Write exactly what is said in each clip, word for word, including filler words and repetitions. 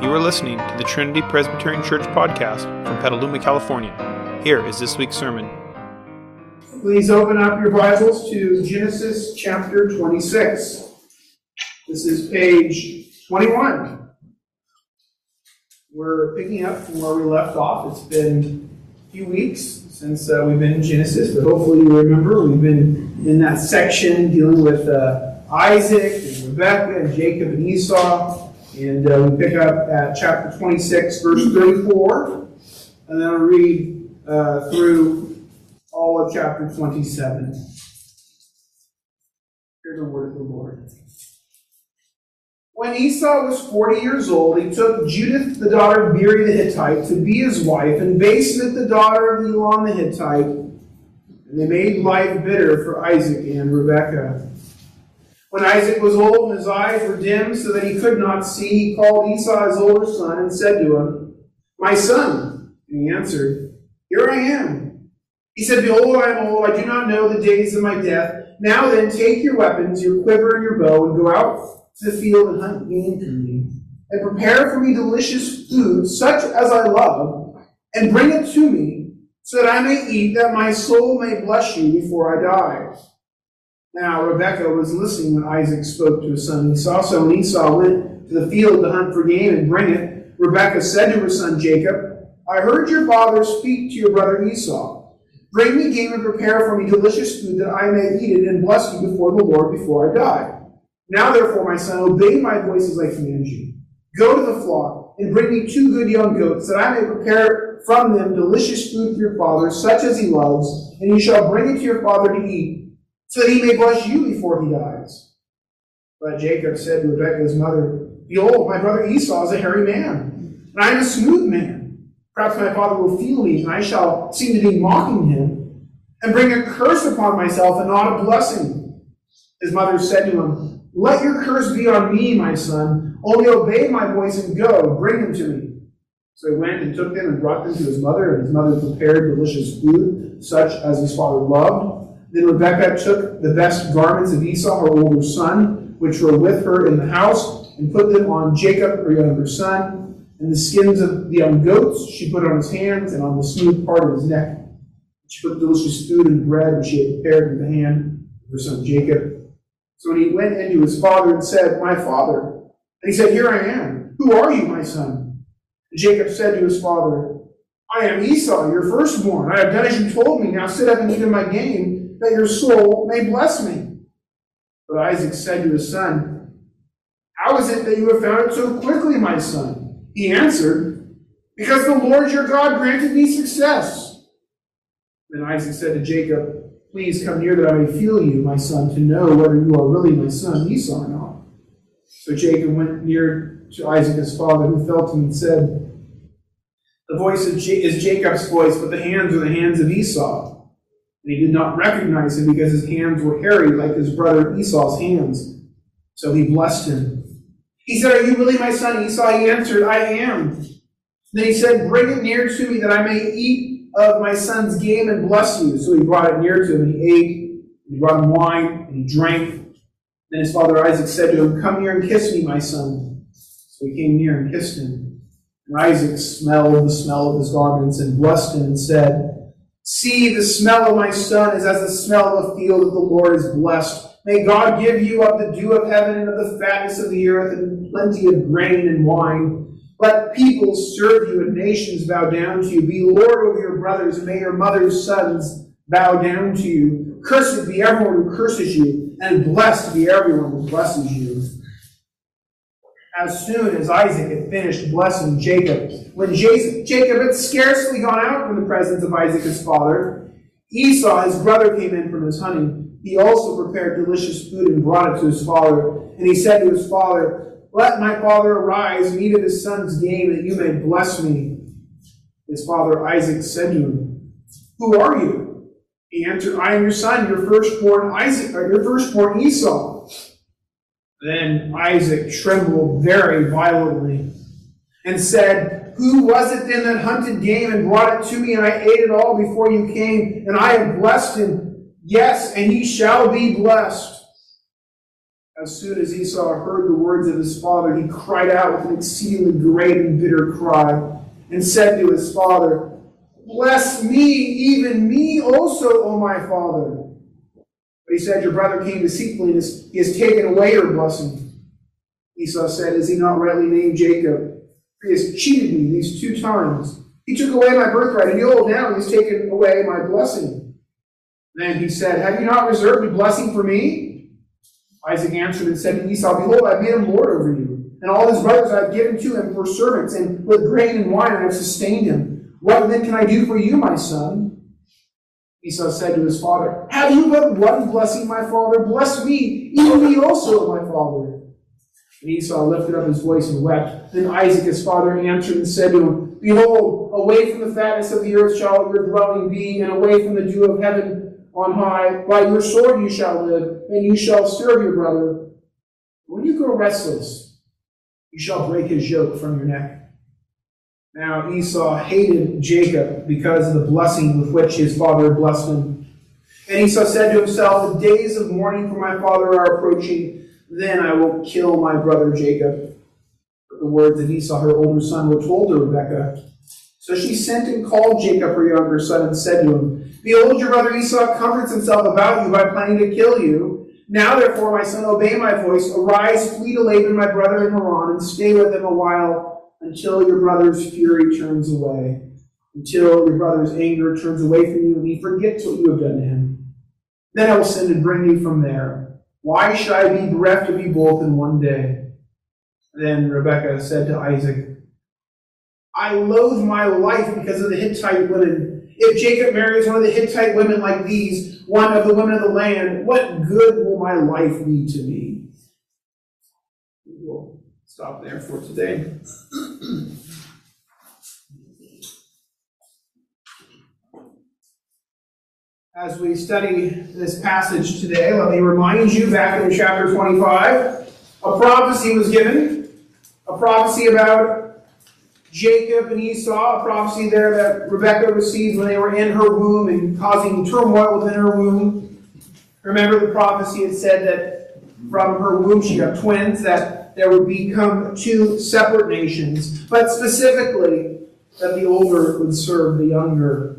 You are listening to the Trinity Presbyterian Church podcast from Petaluma, California. Here is this week's sermon. Please open up your Bibles to Genesis chapter twenty-six. This is page twenty-one. We're picking up from where we left off. It's been a few weeks since uh, we've been in Genesis, but hopefully you remember we've been in that section dealing with uh, Isaac and Rebekah and Jacob and Esau. And uh, we pick up at chapter twenty-six, verse thirty-four, and then I'll read uh, through all of chapter twenty-seven. Hear the word of the Lord. When Esau was forty years old, he took Judith, the daughter of Beeri the Hittite, to be his wife, and Basemath, the daughter of Elon the Hittite, and they made life bitter for Isaac and Rebekah. When Isaac was old and his eyes were dim so that he could not see, he called Esau his older son and said to him, "My son." And he answered, "Here I am." He said, "Behold, I am old. I do not know the days of my death. Now then, take your weapons, your quiver and your bow, and go out to the field and hunt game for me. And prepare for me delicious food, such as I love, and bring it to me, so that I may eat, that my soul may bless you before I die." Now Rebekah was listening when Isaac spoke to his son Esau. So when Esau went to the field to hunt for game and bring it, Rebekah said to her son Jacob, "I heard your father speak to your brother Esau. Bring me game and prepare for me delicious food, that I may eat it and bless you before the Lord before I die. Now therefore, my son, obey my voice as I command you. Go to the flock and bring me two good young goats, that I may prepare from them delicious food for your father, such as he loves, and you shall bring it to your father to eat, so that he may bless you before he dies." But Jacob said to Rebekah his mother, "Behold, my brother Esau is a hairy man, and I am a smooth man. Perhaps my father will feel me, and I shall seem to be mocking him, and bring a curse upon myself and not a blessing." His mother said to him, "Let your curse be on me, my son. Only obey my voice and go. Bring him to me." So he went and took them and brought them to his mother, and his mother prepared delicious food, such as his father loved. Then Rebekah took the best garments of Esau, her older son, which were with her in the house, and put them on Jacob, her younger son. And the skins of the young goats she put on his hands and on the smooth part of his neck. She put delicious food and bread which she had prepared in the hand of her son Jacob. So when he went into his father and said, "My father," and he said, "Here I am. Who are you, my son?" And Jacob said to his father, "I am Esau, your firstborn. I have done as you told me. Now sit up and eat of my game, that your soul may bless me." But Isaac said to his son, "How is it that you have found it so quickly, my son?" He answered, "Because the Lord your God granted me success." Then Isaac said to Jacob, "Please come near that I may feel you, my son, to know whether you are really my son Esau or not." So Jacob went near to Isaac his father, who felt him and said, "The voice is Jacob's voice, but the hands are the hands of Esau." And he did not recognize him because his hands were hairy like his brother Esau's hands. So he blessed him. He said, "Are you really my son Esau?" He answered, "I am." Then he said, "Bring it near to me, that I may eat of my son's game and bless you." So he brought it near to him, and he ate. And he brought him wine, and he drank. Then his father Isaac said to him, "Come near and kiss me, my son." So he came near and kissed him. And Isaac smelled the smell of his garments and blessed him and said, "See, the smell of my son is as the smell of a field that the Lord is blessed. May God give you of the dew of heaven and of the fatness of the earth and plenty of grain and wine. Let peoples serve you and nations bow down to you. Be Lord over your brothers, and may your mother's sons bow down to you. Cursed be everyone who curses you, and blessed be everyone who blesses you." As soon as Isaac had finished blessing Jacob, when Jacob had scarcely gone out from the presence of Isaac his father, Esau his brother came in from his hunting. He also prepared delicious food and brought it to his father. And he said to his father, "Let my father arise and eat of his son's game, that you may bless me." His father Isaac said to him, "Who are you?" He answered, "I am your son, your firstborn Isaac, or your firstborn Esau." Then Isaac trembled very violently and said, "Who was it then that hunted game and brought it to me, and I ate it all before you came? And I have blessed him. Yes, and he shall be blessed." As soon as Esau heard the words of his father, he cried out with an exceedingly great and bitter cry, and said to his father, "Bless me, even me also, O my father." But he said, "Your brother came deceitfully, and he has taken away your blessing." Esau said, "Is he not rightly named Jacob? For he has cheated me these two times. He took away my birthright, and behold, now he has taken away my blessing." Then he said, "Have you not reserved a blessing for me?" Isaac answered and said to Esau, "Behold, I have made him lord over you, and all his brothers I have given to him for servants, and with grain and wine I have sustained him. What then can I do for you, my son?" Esau said to his father, "Have you but one blessing, my father? Bless me, even me also, my father." And Esau lifted up his voice and wept. Then Isaac his father answered and said to him, "Behold, away from the fatness of the earth shall your dwelling be, and away from the dew of heaven on high. By your sword you shall live, and you shall serve your brother. When you grow restless, you shall break his yoke from your neck." Now Esau hated Jacob because of the blessing with which his father had blessed him. And Esau said to himself, "The days of mourning for my father are approaching. Then I will kill my brother Jacob." But the words of Esau, her older son, were told to Rebekah. So she sent and called Jacob, her younger son, and said to him, "Behold, your brother Esau comforts himself about you by planning to kill you. Now, therefore, my son, obey my voice. Arise, flee to Laban, my brother in Haran, and stay with him a while until your brother's fury turns away, until your brother's anger turns away from you, and he forgets what you have done to him. Then I will send and bring you from there. Why should I be bereft of you both in one day?" Then Rebekah said to Isaac, "I loathe my life because of the Hittite women. If Jacob marries one of the Hittite women like these, one of the women of the land, what good will my life be to me?" We'll stop there for today. As we study this passage today, let me remind you, back in chapter twenty-five, a prophecy was given, a prophecy about Jacob and Esau, a prophecy there that Rebekah received when they were in her womb and causing turmoil within her womb. Remember, the prophecy had said that from her womb she got twins, that there would become two separate nations, but specifically that the older would serve the younger.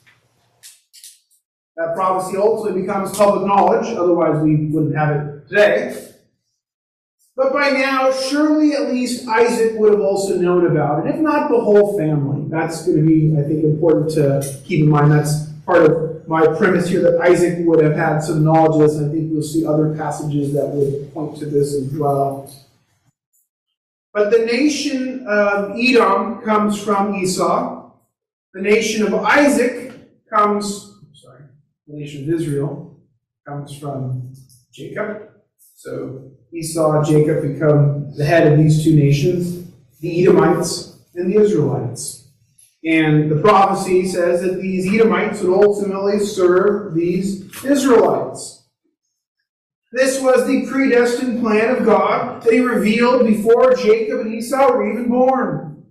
That prophecy ultimately becomes public knowledge, otherwise we wouldn't have it today. But by now, surely at least Isaac would have also known about it, if not the whole family. That's going to be, I think, important to keep in mind. That's part of my premise here, that Isaac would have had some knowledge of this, and I think we'll see other passages that would point to this as well. But the nation of Edom comes from Esau. The nation of Isaac comes, sorry, the nation of Israel comes from Jacob. So Esau and Jacob become the head of these two nations, the Edomites and the Israelites. And the prophecy says that these Edomites would ultimately serve these Israelites. This was the predestined plan of God that he revealed before Jacob and Esau were even born.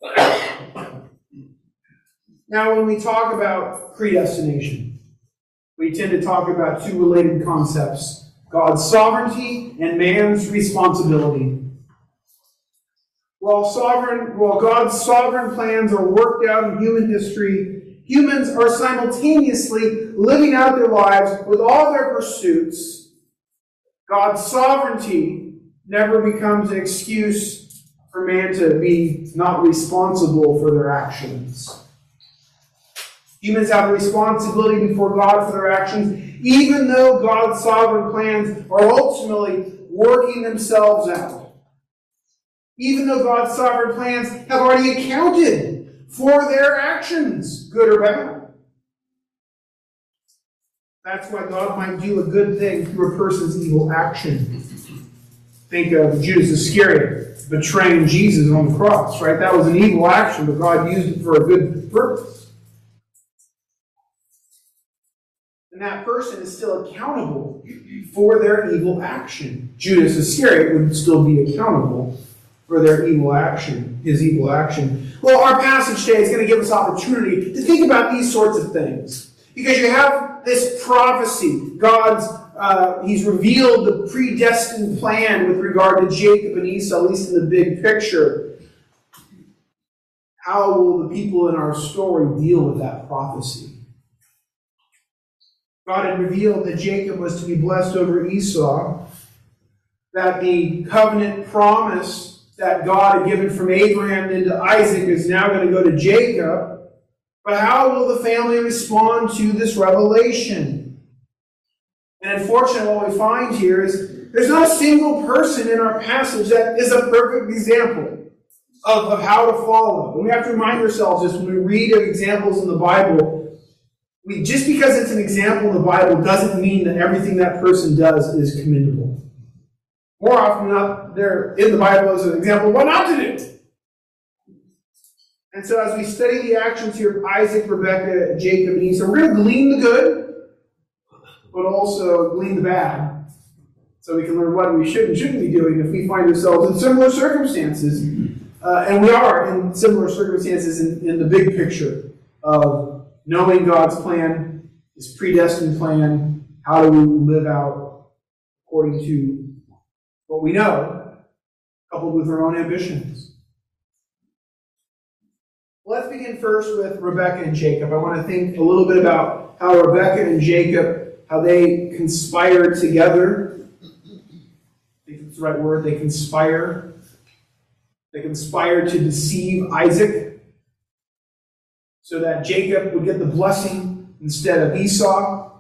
Now, when we talk about predestination, we tend to talk about two related concepts: God's sovereignty and man's responsibility. While sovereign, while God's sovereign plans are worked out in human history, humans are simultaneously living out their lives with all their pursuits. God's sovereignty never becomes an excuse for man to be not responsible for their actions. Humans have a responsibility before God for their actions, even though God's sovereign plans are ultimately working themselves out. Even though God's sovereign plans have already accounted for their actions, good or bad. That's why God might do a good thing through a person's evil action. Think of Judas Iscariot betraying Jesus on the cross, right? That was an evil action, but God used it for a good purpose. And that person is still accountable for their evil action. Judas Iscariot would still be accountable for their evil action, his evil action. Well, our passage today is going to give us opportunity to think about these sorts of things. Because you have this prophecy, God's uh, he's revealed the predestined plan with regard to Jacob and Esau, at least in the big picture. How will the people in our story deal with that prophecy? God had revealed that Jacob was to be blessed over Esau, that the covenant promise that God had given from Abraham into Isaac is now going to go to Jacob. But how will the family respond to this revelation? And unfortunately, what we find here is there's not a single person in our passage that is a perfect example of, of how to follow. And we have to remind ourselves this when we read examples in the Bible. We, just because it's an example in the Bible doesn't mean that everything that person does is commendable. More often than not, they're in the Bible as an example of what not to do. And so as we study the actions here of Isaac, Rebekah, Jacob, and Esau, we're going to glean the good, but also glean the bad. So we can learn what we should and shouldn't be doing if we find ourselves in similar circumstances. Uh, and we are in similar circumstances in, in the big picture of knowing God's plan, His predestined plan. How do we live out according to what we know, coupled with our own ambitions? Let's begin first with Rebekah and Jacob. I want to think a little bit about how Rebekah and Jacob, how they conspired together. I think that's the right word. They conspire. They conspired to deceive Isaac so that Jacob would get the blessing instead of Esau.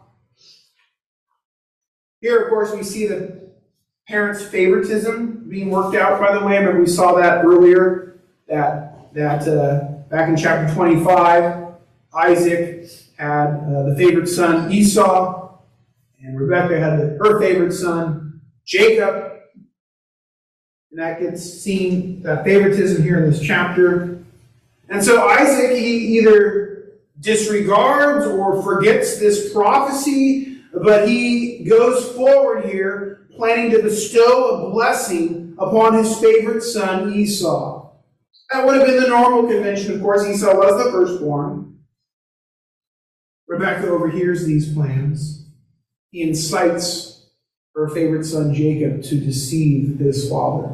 Here, of course, we see the parents' favoritism being worked out, by the way. Remember, we saw that earlier, that, that uh, back in chapter twenty-five, Isaac had uh, the favorite son, Esau, and Rebekah had the, her favorite son, Jacob. And that gets seen, that favoritism here in this chapter. And so Isaac, he either disregards or forgets this prophecy, but he goes forward here, planning to bestow a blessing upon his favorite son, Esau. That would have been the normal convention. Of course, Esau was the firstborn. Rebekah overhears these plans. He incites her favorite son, Jacob, to deceive his father.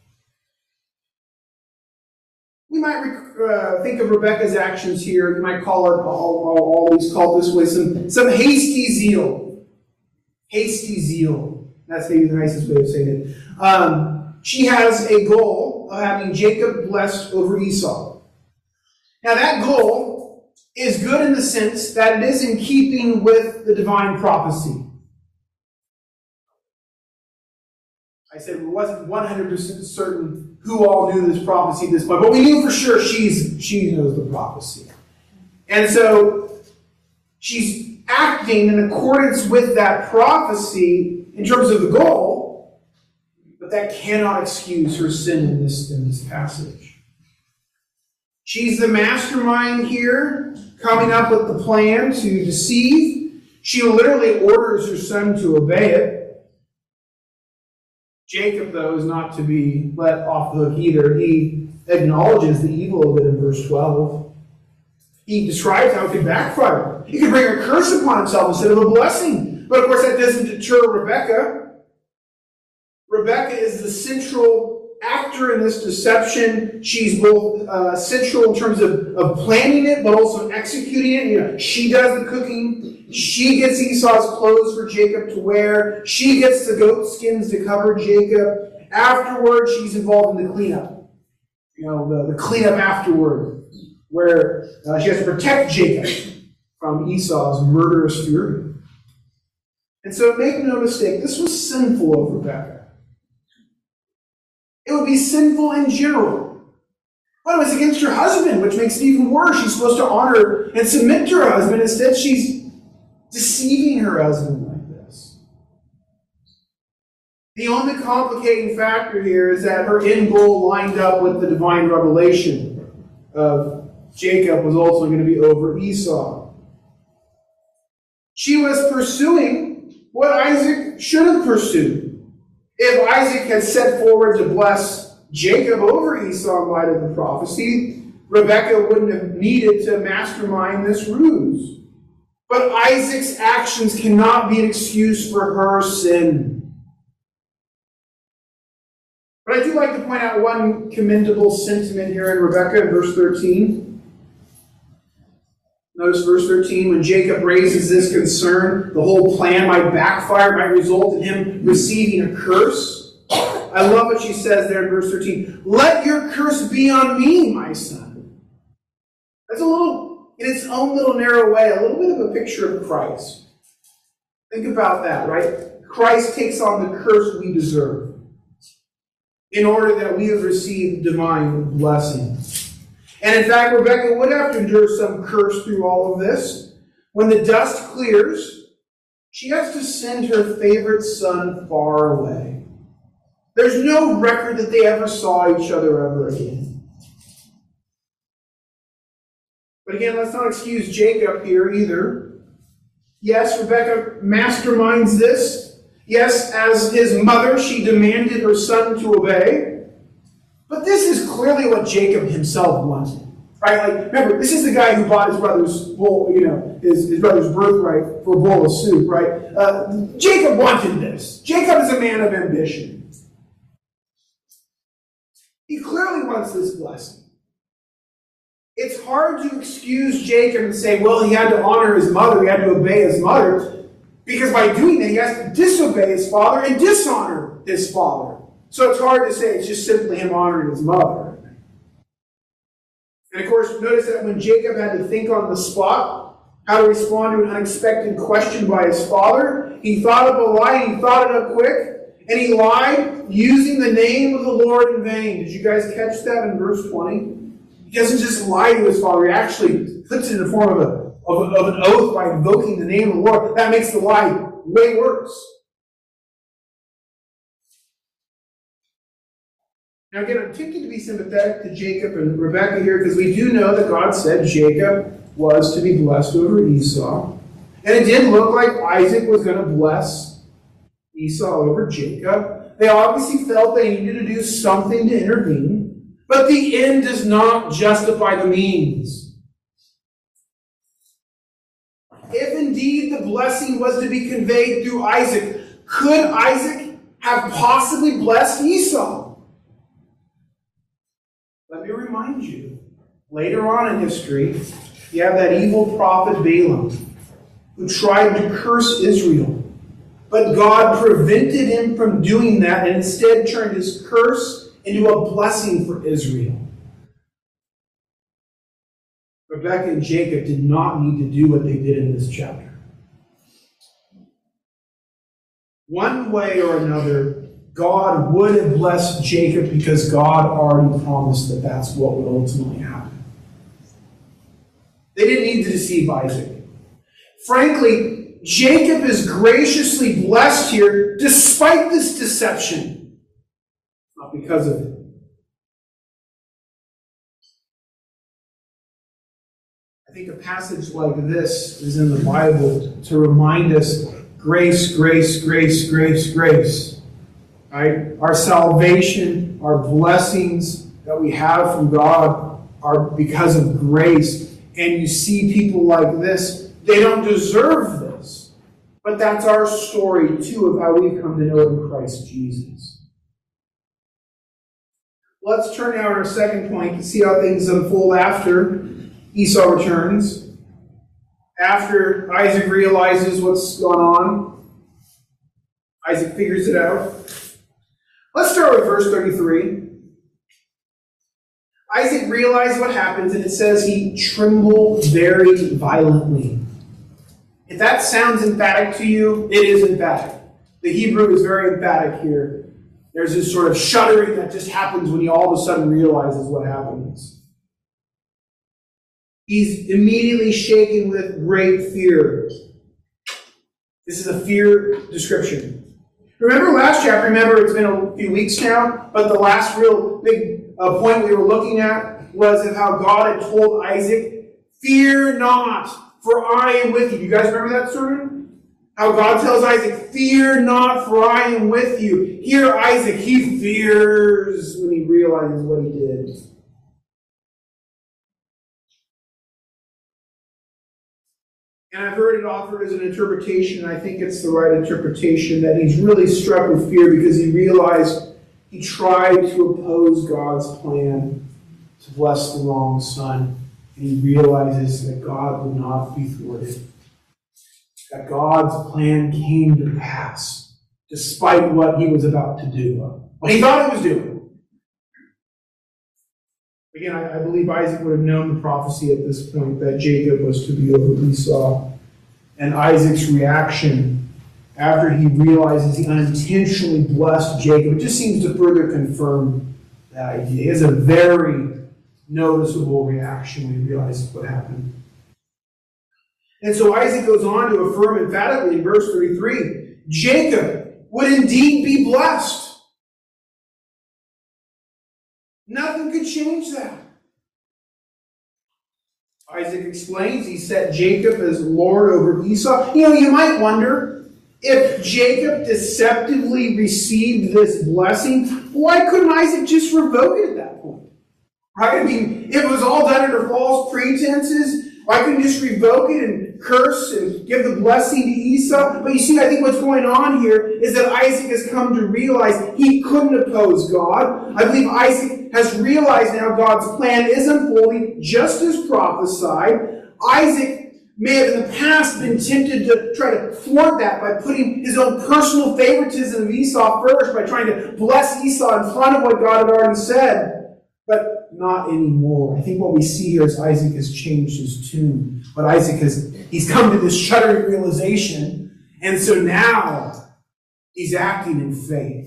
We might uh, think of Rebekah's actions here. You might call it, I'll, I'll always call it this way, some, some hasty zeal. Hasty zeal. That's maybe the nicest way of saying it. Um, she has a goal of having Jacob blessed over Esau. Now that goal is good in the sense that it is in keeping with the divine prophecy. I said we wasn't one hundred percent certain who all knew this prophecy at this point, but we knew for sure she's, she knows the prophecy. And so she's acting in accordance with that prophecy in terms of the goal, but that cannot excuse her sin in this, in this passage. She's the mastermind here, coming up with the plan to deceive. She literally orders her son to obey it. Jacob, though, is not to be let off the hook either. He acknowledges the evil of it in verse twelve. He describes how it could backfire. He could bring a curse upon himself instead of a blessing. But of course, that doesn't deter Rebekah. Rebekah is the central actor in this deception. She's both uh, central in terms of, of planning it, but also executing it. You know, she does the cooking. She gets Esau's clothes for Jacob to wear. She gets the goat skins to cover Jacob. Afterward, she's involved in the cleanup. You know, the, the cleanup afterward, where uh, she has to protect Jacob from Esau's murderous fury. And so make no mistake, this was sinful of Rebekah. It would be sinful in general. But it was against her husband, which makes it even worse. She's supposed to honor and submit to her husband. Instead, she's deceiving her husband like this. The only complicating factor here is that her end goal lined up with the divine revelation of Jacob was also going to be over Esau. She was pursuing what Isaac should have pursued. If Isaac had set forward to bless Jacob over Esau in light of the prophecy, Rebekah wouldn't have needed to mastermind this ruse. But Isaac's actions cannot be an excuse for her sin. But I do like to point out one commendable sentiment here in Rebekah in verse thirteen. Notice verse thirteen, when Jacob raises this concern, the whole plan might backfire, might result in him receiving a curse. I love what she says there in verse thirteen. Let your curse be on me, my son. That's a little, in its own little narrow way, a little bit of a picture of Christ. Think about that, right? Christ takes on the curse we deserve in order that we have received divine blessing. And in fact, Rebekah would have to endure some curse through all of this. When the dust clears, she has to send her favorite son far away. There's no record that they ever saw each other ever again. But again, let's not excuse Jacob here either. Yes, Rebekah masterminds this. Yes, as his mother, she demanded her son to obey. But this is clearly what Jacob himself wanted. Right? Like, remember, this is the guy who bought his brother's bowl, you know, his, his brother's birthright for a bowl of soup, right? Uh, Jacob wanted this. Jacob is a man of ambition. He clearly wants this blessing. It's hard to excuse Jacob and say, well, he had to honor his mother, he had to obey his mother, because by doing that, he has to disobey his father and dishonor his father. So it's hard to say it's just simply him honoring his mother. And of course, notice that when Jacob had to think on the spot how to respond to an unexpected question by his father, he thought up a lie, he thought it up quick, and he lied using the name of the Lord in vain. Did you guys catch that in verse twenty? He doesn't just lie to his father, he actually puts it in the form of, a, of, a, of an oath by invoking the name of the Lord. That makes the lie way worse. Now again, I'm tempted to be sympathetic to Jacob and Rebekah here because we do know that God said Jacob was to be blessed over Esau. And it did look like Isaac was going to bless Esau over Jacob. They obviously felt they needed to do something to intervene. But the end does not justify the means. If indeed the blessing was to be conveyed through Isaac, could Isaac have possibly blessed Esau? Let me remind you, later on in history, you have that evil prophet Balaam who tried to curse Israel. But God prevented him from doing that and instead turned his curse into a blessing for Israel. Rebekah and Jacob did not need to do what they did in this chapter. One way or another, God would have blessed Jacob because God already promised that that's what would ultimately happen. They didn't need to deceive Isaac. Frankly, Jacob is graciously blessed here despite this deception. Not because of it. I think a passage like this is in the Bible to remind us grace, grace, grace, grace, grace. Right? Our salvation, our blessings that we have from God are because of grace. And you see people like this, they don't deserve this. But that's our story too of how we've come to know in Christ Jesus. Let's turn now to our second point to see how things unfold after Esau returns. After Isaac realizes what's going on, Isaac figures it out. Let's start with verse thirty-three. Isaac realized what happens, and it says he trembled very violently. If that sounds emphatic to you, it is emphatic. The Hebrew is very emphatic here. There's this sort of shuddering that just happens when he all of a sudden realizes what happens. He's immediately shaken with great fear. This is a fear description. Remember last chapter, remember it's been a few weeks now, but the last real big uh, point we were looking at was of how God had told Isaac, fear not, for I am with you. Do you guys remember that sermon? How God tells Isaac, fear not, for I am with you. Here Isaac, he fears when he realizes what he did. And I've heard it offered as an interpretation, and I think it's the right interpretation, that he's really struck with fear because he realized he tried to oppose God's plan to bless the wrong son. And he realizes that God would not be thwarted. That God's plan came to pass, despite what he was about to do, what he thought he was doing. Again, I, I believe Isaac would have known the prophecy at this point that Jacob was to be over Esau. And Isaac's reaction after he realizes he unintentionally blessed Jacob, it just seems to further confirm that idea. It's a very noticeable reaction when he realizes what happened. And so Isaac goes on to affirm emphatically in verse thirty-three, Jacob would indeed be blessed. Nothing could change that. Isaac explains he set Jacob as Lord over Esau. You know, you might wonder, if Jacob deceptively received this blessing, why couldn't Isaac just revoke it at that point? Right? I mean, if it was all done under false pretenses, why couldn't he just revoke it and curse and give the blessing to Esau? But you see, I think what's going on here is that Isaac has come to realize he couldn't oppose God. I believe Isaac has realized now God's plan is unfolding just as prophesied. Isaac may have in the past been tempted to try to thwart that by putting his own personal favoritism of Esau first, by trying to bless Esau in front of what God had already said. But not anymore. I think what we see here is Isaac has changed his tune. But Isaac has, he's come to this shuddering realization, and so now he's acting in faith.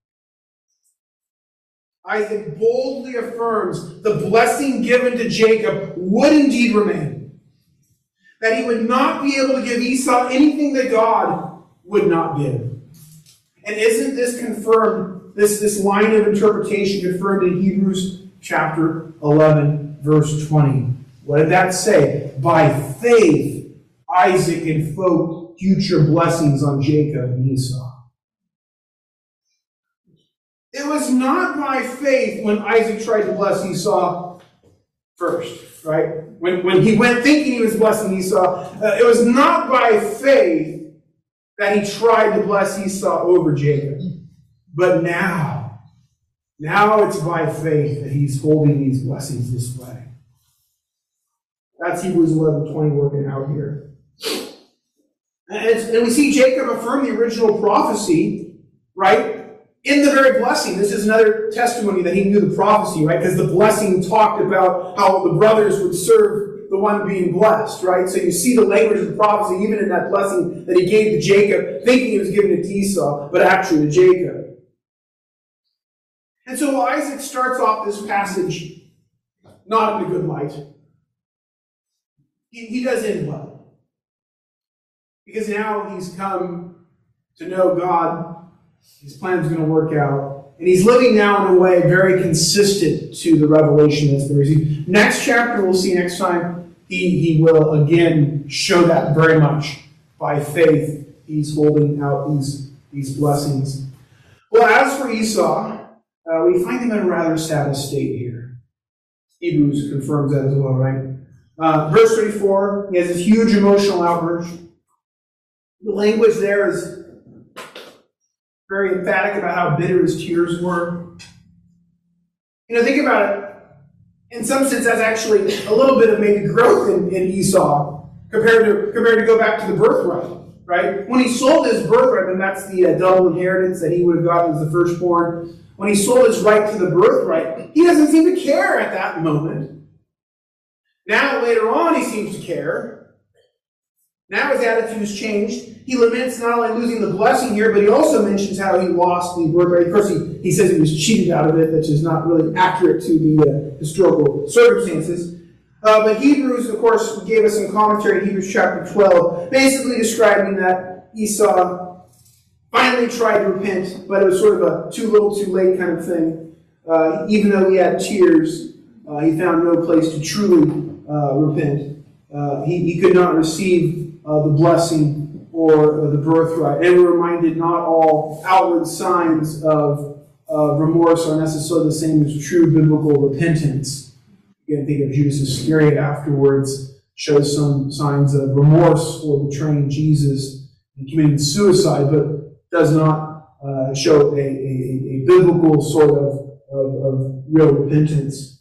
Isaac boldly affirms the blessing given to Jacob would indeed remain. That he would not be able to give Esau anything that God would not give. And isn't this confirmed, this, this line of interpretation confirmed in Hebrews chapter eleven, verse twenty? What did that say? By faith, Isaac invoked future blessings on Jacob and Esau. It was not by faith when Isaac tried to bless Esau first, right? When, when he went thinking he was blessing Esau, uh, it was not by faith that he tried to bless Esau over Jacob. But now, now it's by faith that he's holding these blessings this way. That's Hebrews eleven twenty working out here. And, and we see Jacob affirm the original prophecy, right? In the very blessing. This is another testimony that he knew the prophecy, right? Because the blessing talked about how the brothers would serve the one being blessed, right? So you see the language of the prophecy even in that blessing that he gave to Jacob, thinking he was giving it to Esau, but actually to Jacob. And so Isaac starts off this passage not in a good light. He, he does end well. Because now he's come to know God. His plan is going to work out. And he's living now in a way very consistent to the revelation that's been received. Next chapter, we'll see next time, he, he will again show that very much. By faith, he's holding out these, these blessings. Well, as for Esau, uh, we find him in a rather sad state here. Hebrews confirms that as well, right? Uh, verse thirty-four, he has this huge emotional outburst. The language there is very emphatic about how bitter his tears were. You know, think about it. In some sense, that's actually a little bit of maybe growth in, in Esau compared to compared to go back to the birthright, right? When he sold his birthright, and that's the uh, double inheritance that he would have gotten as the firstborn. When he sold his right to the birthright, he doesn't seem to care at that moment. Now, later on, he seems to care. Now his attitude has changed. He laments not only losing the blessing here, but he also mentions how he lost the birthright. Of course, he, he says he was cheated out of it, which is not really accurate to the uh, historical circumstances. Uh, but Hebrews, of course, gave us some commentary in Hebrews chapter twelve, basically describing that Esau finally tried to repent, but it was sort of a too little, too late kind of thing. Uh, even though he had tears, uh, he found no place to truly uh, repent. Uh, he, he could not receive uh, the blessing or uh, the birthright. And we're reminded not all outward signs of uh, remorse are necessarily the same as true biblical repentance. You can think of Judas Iscariot afterwards shows some signs of remorse for betraying Jesus and committing suicide, but does not uh, show a, a, a biblical sort of, of, of real repentance.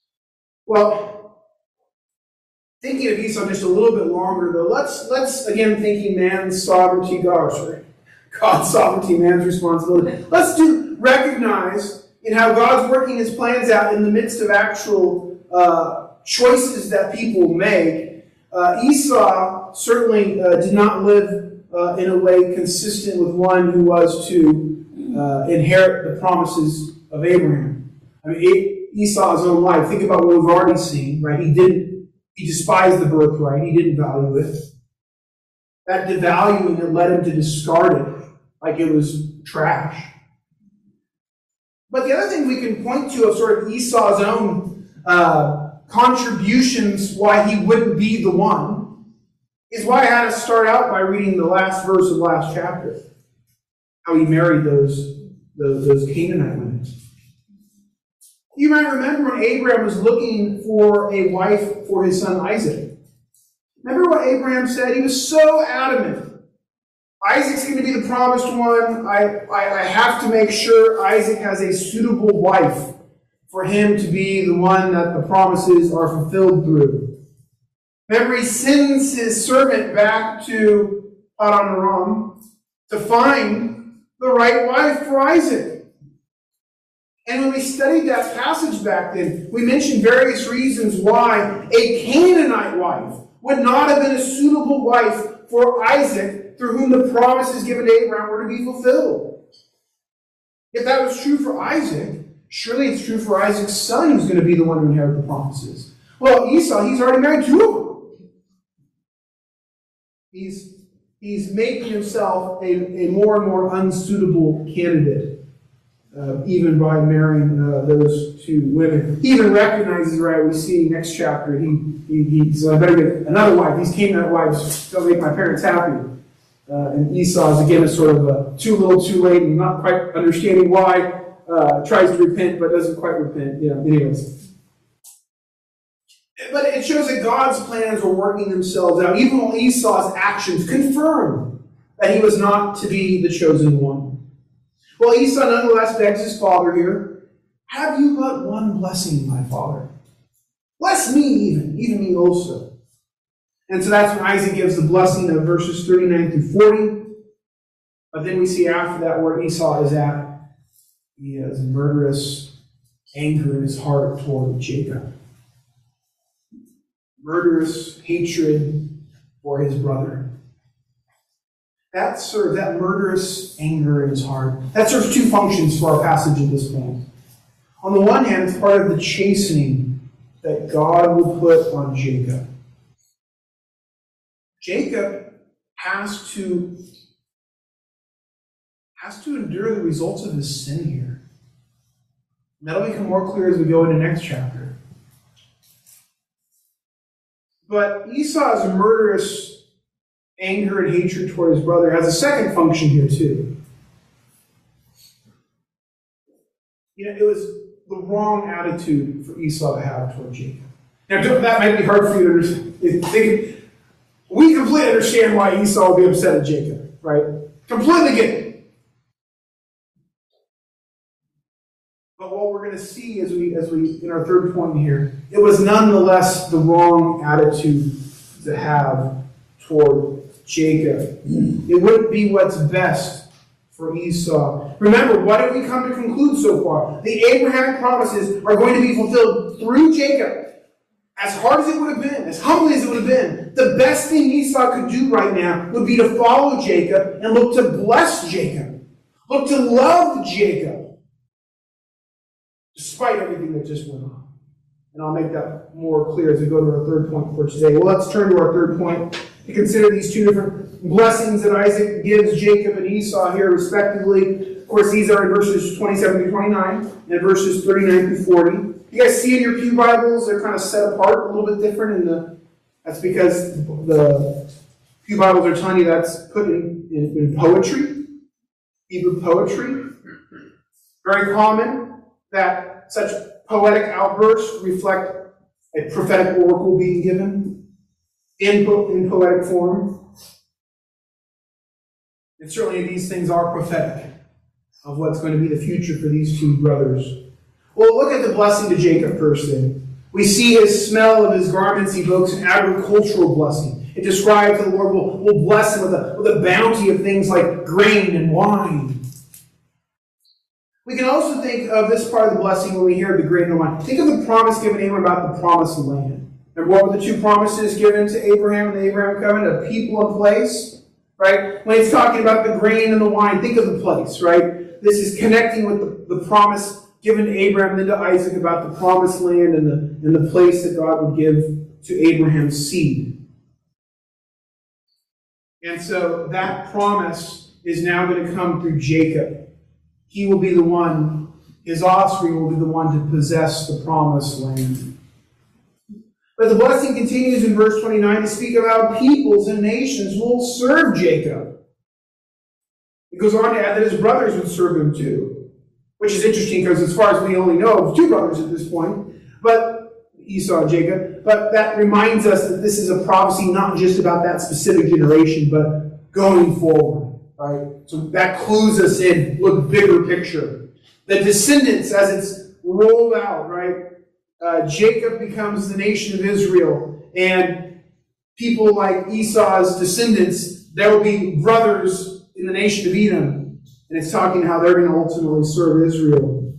Well, thinking of Esau just a little bit longer, though, let's, let's again, thinking man's sovereignty, God, sorry, God's sovereignty, man's responsibility. Let's do recognize in how God's working his plans out in the midst of actual uh, choices that people make. Uh, Esau certainly uh, did not live uh, in a way consistent with one who was to uh, inherit the promises of Abraham. I mean, Esau's own life, think about what we've already seen, right? He didn't, he despised the birthright, he didn't value it. That devaluing it led him to discard it like it was trash. But the other thing we can point to of sort of Esau's own uh, contributions why he wouldn't be the one is why I had to start out by reading the last verse of the last chapter. How he married those, those, those Canaanite women. You might remember when Abraham was looking for a wife for his son Isaac. Remember what Abraham said? He was so adamant. Isaac's going to be the promised one. I, I, I have to make sure Isaac has a suitable wife for him to be the one that the promises are fulfilled through. Remember, he sends his servant back to Padan Aram to find the right wife for Isaac. And when we studied that passage back then, we mentioned various reasons why a Canaanite wife would not have been a suitable wife for Isaac, through whom the promises given to Abraham were to be fulfilled. If that was true for Isaac, surely it's true for Isaac's son who's going to be the one to inherit the promises. Well, Esau, he's already married two of them. He's, he's making himself a, a more and more unsuitable candidate, uh, even by marrying uh, those two women. He even recognizes, right, we see next chapter, he, he, he so I better get another wife. These Canaanite wives don't make my parents happy. Uh, and Esau is again a sort of a too little too late and not quite understanding why. Uh, tries to repent but doesn't quite repent. You know, anyways. But it shows that God's plans were working themselves out, even while Esau's actions confirmed that he was not to be the chosen one. Well, Esau nonetheless begs his father here, "Have you but one blessing, my father? Bless me even, even me also." And so that's when Isaac gives the blessing of verses thirty-nine through forty. But then we see after that where Esau is at. He has murderous anger in his heart toward Jacob. Murderous hatred for his brother. That serves, that murderous anger in his heart, that serves two functions for our passage at this point. On the one hand, it's part of the chastening that God will put on Jacob. Jacob has to has to endure the results of his sin here. And that'll become more clear as we go into next chapter. But Esau's murderous anger and hatred toward his brother has a second function here too. You know, it was the wrong attitude for Esau to have toward Jacob. Now, that might be hard for you to understand. Think, we completely understand why Esau would be upset at Jacob, right? Completely get it. But what we're going to see as we, as we, in our third point here, it was nonetheless the wrong attitude to have toward Jacob. It wouldn't be what's best for Esau. Remember, what did we come to conclude so far? The Abrahamic promises are going to be fulfilled through Jacob. As hard as it would have been, as humbly as it would have been, the best thing Esau could do right now would be to follow Jacob and look to bless Jacob. Look to love Jacob. Despite everything that just went on. And I'll make that more clear as we go to our third point for today. Well, let's turn to our third point to consider these two different blessings that Isaac gives Jacob and Esau here respectively. Of course, these are in verses twenty-seven to twenty-nine and verses thirty-nine through forty. You guys see in your pew Bibles, they're kind of set apart a little bit different. In the, that's because the pew Bibles are telling you that's put in, in, in poetry, Hebrew poetry. Very common that such poetic outbursts reflect a prophetic oracle being given. in, in poetic form. And certainly these things are prophetic of what's going to be the future for these two brothers. Well, look at the blessing to Jacob first then. We see his smell of his garments evokes an agricultural blessing. It describes the Lord will, will bless him with a, with a bounty of things like grain and wine. We can also think of this part of the blessing when we hear the grain and wine. Think of the promise given Abraham about the promised land. And what were the two promises given to Abraham in the Abraham covenant? A people and place, right? When it's talking about the grain and the wine, think of the place, right? This is connecting with the, the promise given to Abraham and then to Isaac about the promised land and the, and the place that God would give to Abraham's seed. And so that promise is now going to come through Jacob. He will be the one, his offspring will be the one to possess the promised land. But the blessing continues in verse twenty-nine to speak of how peoples and nations will serve Jacob. It goes on to add that his brothers would serve him too. Which is interesting because as far as we only know of two brothers at this point, but Esau and Jacob, but that reminds us that this is a prophecy not just about that specific generation, but going forward, right? So that clues us in, look, bigger picture. The descendants, as it's rolled out, right? Uh, Jacob becomes the nation of Israel, and people like Esau's descendants, there will be brothers in the nation of Edom. And it's talking how they're going to ultimately serve Israel.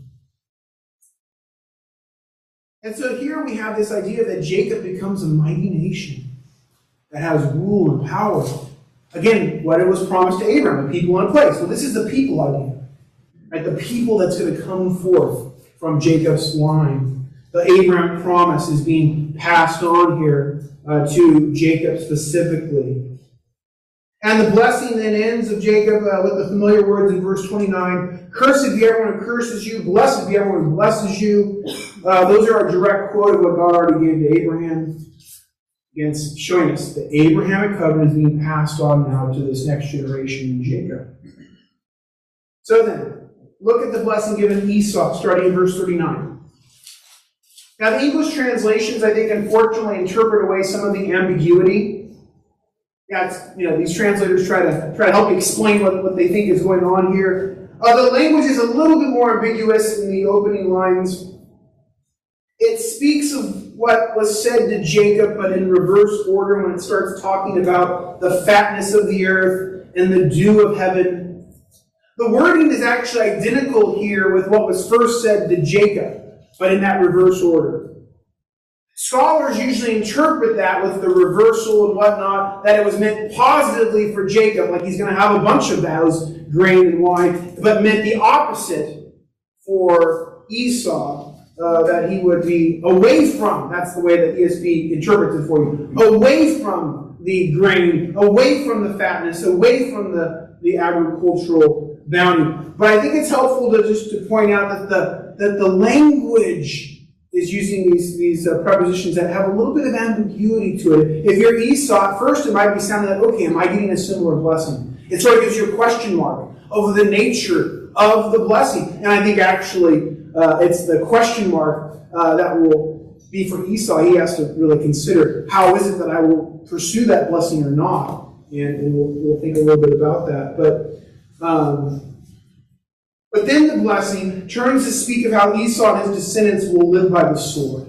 And so here we have this idea that Jacob becomes a mighty nation that has rule and power. Again, what it was promised to Abraham, a people in a place. So this is the people idea. Right? The people that's going to come forth from Jacob's line. The Abraham promise is being passed on here uh, to Jacob specifically. And the blessing then ends of Jacob uh, with the familiar words in verse twenty-nine. Cursed be everyone who curses you. Blessed be everyone who blesses you. Uh, those are a direct quote of what God already gave to Abraham. Again, showing us the Abrahamic covenant is being passed on now to this next generation in Jacob. So then, look at the blessing given Esau, starting in verse thirty-nine. Now, the English translations, I think, unfortunately interpret away some of the ambiguity. Yeah, it's, you know, these translators try to try to help explain what, what they think is going on here. Uh, the language is a little bit more ambiguous in the opening lines. It speaks of what was said to Jacob, but in reverse order when it starts talking about the fatness of the earth and the dew of heaven. The wording is actually identical here with what was first said to Jacob, but in that reverse order. Scholars usually interpret that with the reversal and whatnot, that it was meant positively for Jacob, like he's going to have a bunch of those, grain and wine, but meant the opposite for Esau, uh, that he would be away from, that's the way that E S V interprets it for you, away from the grain, away from the fatness, away from the, the agricultural bounty. But I think it's helpful to just to point out that the, that the language is using these, these uh, prepositions that have a little bit of ambiguity to it. If you're Esau, at first it might be sounding like, okay, am I getting a similar blessing? It sort of gives you a question mark over the nature of the blessing. And I think actually uh, it's the question mark uh, that will be for Esau. He has to really consider, how is it that I will pursue that blessing or not? And, and we'll, we'll think a little bit about that. But um, But then the blessing turns to speak of how Esau and his descendants will live by the sword.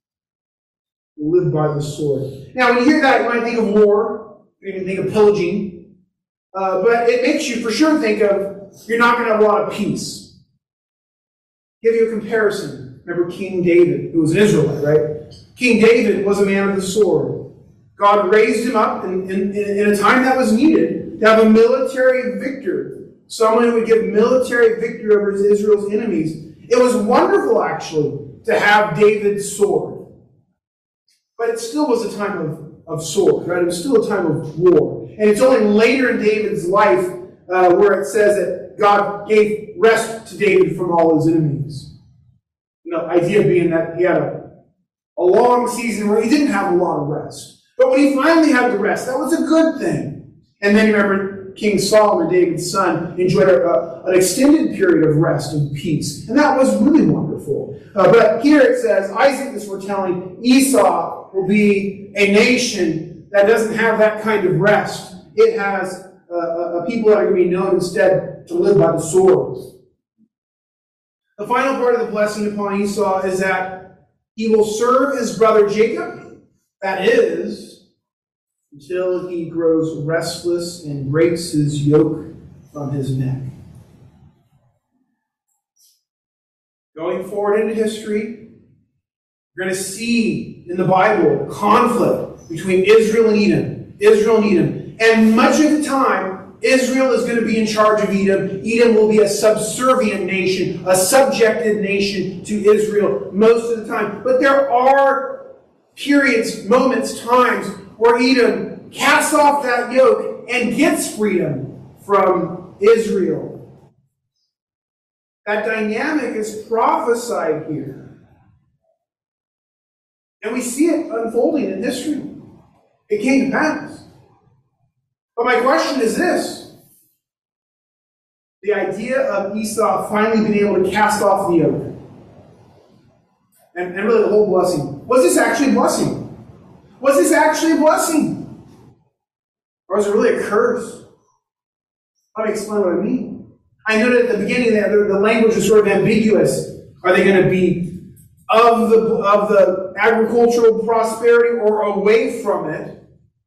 Will live by the sword. Now, when you hear that, you might think of war. You can think of pillaging. Uh, but it makes you for sure think of, you're not going to have a lot of peace. Give you a comparison. Remember King David, who was an Israelite, right? King David was a man of the sword. God raised him up in, in, in a time that was needed to have a military victor. Someone who would give military victory over Israel's enemies. It was wonderful, actually, to have David's sword. But it still was a time of, of sword, right? It was still a time of war. And it's only later in David's life uh, where it says that God gave rest to David from all his enemies. You know, idea being that he had a, a long season where he didn't have a lot of rest. But when he finally had the rest, that was a good thing. And then you remember King Solomon, David's son, enjoyed a, a, an extended period of rest and peace. And that was really wonderful. Uh, but here it says, Isaac is foretelling Esau will be a nation that doesn't have that kind of rest. It has uh, a people that are going to be known instead to live by the sword. The final part of the blessing upon Esau is that he will serve his brother Jacob, that is, until he grows restless and breaks his yoke from his neck. Going forward into history, you're going to see in the Bible conflict between Israel and Edom. Israel and Edom. And much of the time, Israel is going to be in charge of Edom. Edom will be a subservient nation, a subjected nation to Israel most of the time. But there are periods, moments, times where Edom casts off that yoke and gets freedom from Israel. That dynamic is prophesied here. And we see it unfolding in history. It came to pass. But my question is this. The idea of Esau finally being able to cast off the yoke. And, and really the whole blessing. Was this actually a blessing? Was this actually a blessing? Or was it really a curse? Let me explain what I mean. I noted at the beginning that the language is sort of ambiguous. Are they going to be of the, of the agricultural prosperity or away from it?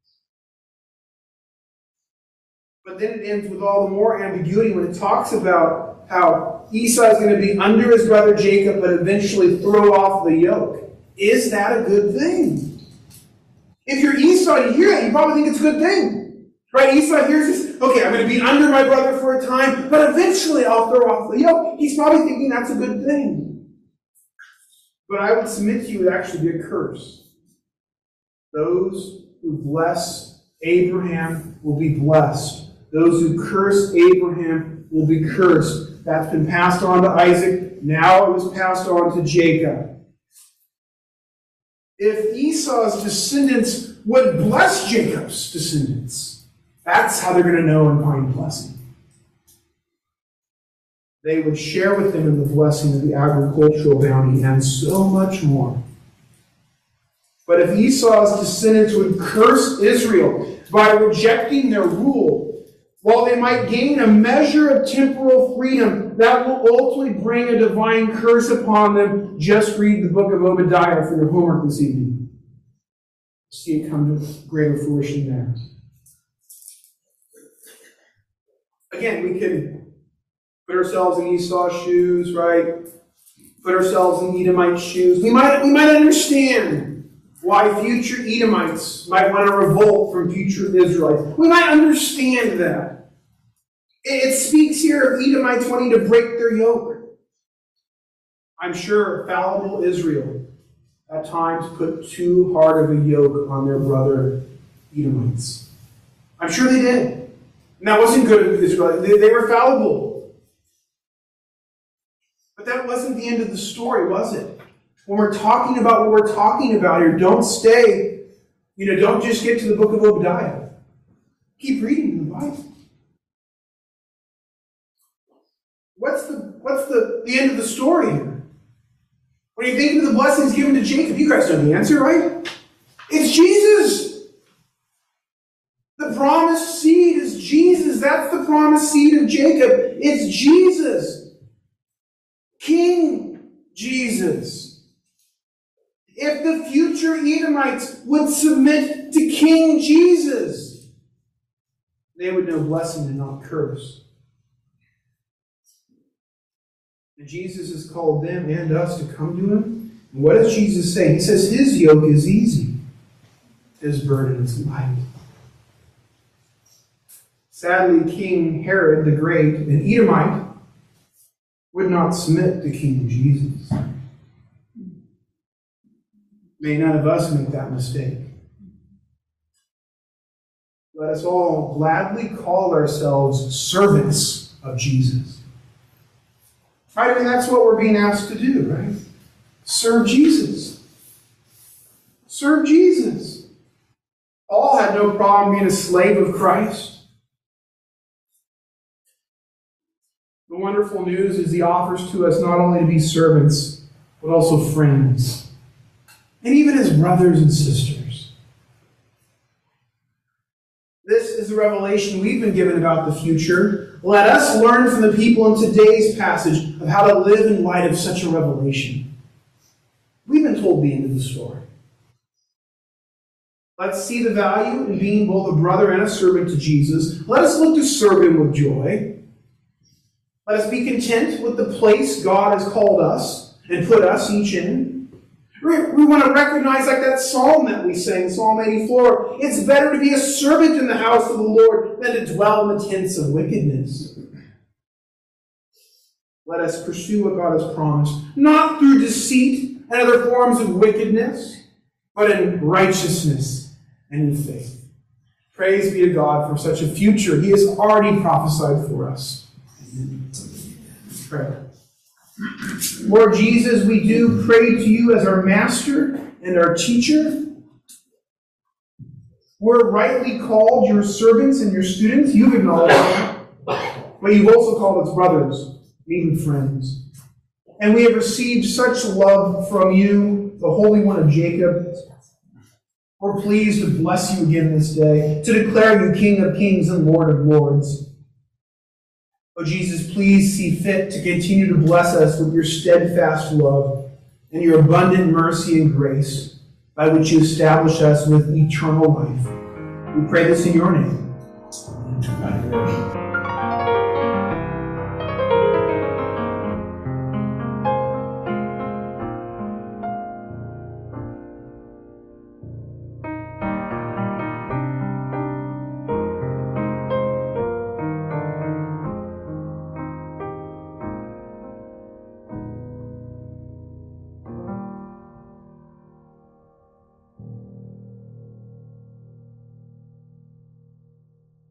But then it ends with all the more ambiguity when it talks about how Esau is going to be under his brother Jacob, but eventually throw off the yoke. Is that a good thing? If you're Esau, you hear that, you probably think it's a good thing. Right? Esau hears this, okay, I'm going to be under my brother for a time, but eventually I'll throw off the yoke. He's probably thinking that's a good thing. But I would submit to you it would actually be a curse. Those who bless Abraham will be blessed. Those who curse Abraham will be cursed. That's been passed on to Isaac. Now it was passed on to Jacob. If Esau's descendants would bless Jacob's descendants, that's how they're going to know and find blessing. They would share with them in the blessing of the agricultural bounty and so much more. But if Esau's descendants would curse Israel by rejecting their rule, while they might gain a measure of temporal freedom, that will ultimately bring a divine curse upon them. Just read the book of Obadiah for your homework this evening. See it come to greater fruition there. Again, we can put ourselves in Esau's shoes, right? Put ourselves in Edomite shoes. We might, we might understand why future Edomites might want to revolt from future Israelites. We might understand that. It, it speaks here of Edomites wanting to break their yoke. I'm sure fallible Israel at times put too hard of a yoke on their brother Edomites. I'm sure they did. And that wasn't good of Israel. They, they were fallible. But that wasn't the end of the story, was it? When we're talking about what we're talking about here, don't stay, you know, don't just get to the book of Obadiah. Keep reading the Bible. What's the what's the, the end of the story here? When you think of the blessings given to Jacob, you guys know the answer, right? It's Jesus. The promised seed is Jesus. That's the promised seed of Jacob. It's Jesus. King Jesus. If the future Edomites would submit to King Jesus, they would know blessing and not curse. And Jesus has called them and us to come to Him. And what does Jesus say? He says His yoke is easy. His burden is light. Sadly, King Herod the Great, an Edomite, would not submit to King Jesus. May none of us make that mistake. Let us all gladly call ourselves servants of Jesus. Right? I mean, that's what we're being asked to do, right? Serve Jesus. Serve Jesus. Paul had no problem being a slave of Christ. The wonderful news is he offers to us not only to be servants, but also friends. And even as brothers and sisters. is the revelation we've been given about the future. Let us learn from the people in today's passage of how to live in light of such a revelation. We've been told the end of the story. Let's see the value in being both a brother and a servant to Jesus. Let us look to serve him with joy. Let us be content with the place God has called us and put us each in. We want to recognize, like that psalm that we sang, Psalm eighty-four, it's better to be a servant in the house of the Lord than to dwell in the tents of wickedness. Let us pursue what God has promised, not through deceit and other forms of wickedness, but in righteousness and in faith. Praise be to God for such a future He has already prophesied for us. Amen. Pray. Lord Jesus, we do pray to you as our master and our teacher. We're rightly called your servants and your students. You've acknowledged that. But you've also called us brothers, even friends. And we have received such love from you, the Holy One of Jacob. We're pleased to bless you again this day, to declare you King of kings and Lord of lords. Oh, Jesus, please see fit to continue to bless us with your steadfast love and your abundant mercy and grace, by which you establish us with eternal life. We pray this in your name. Amen.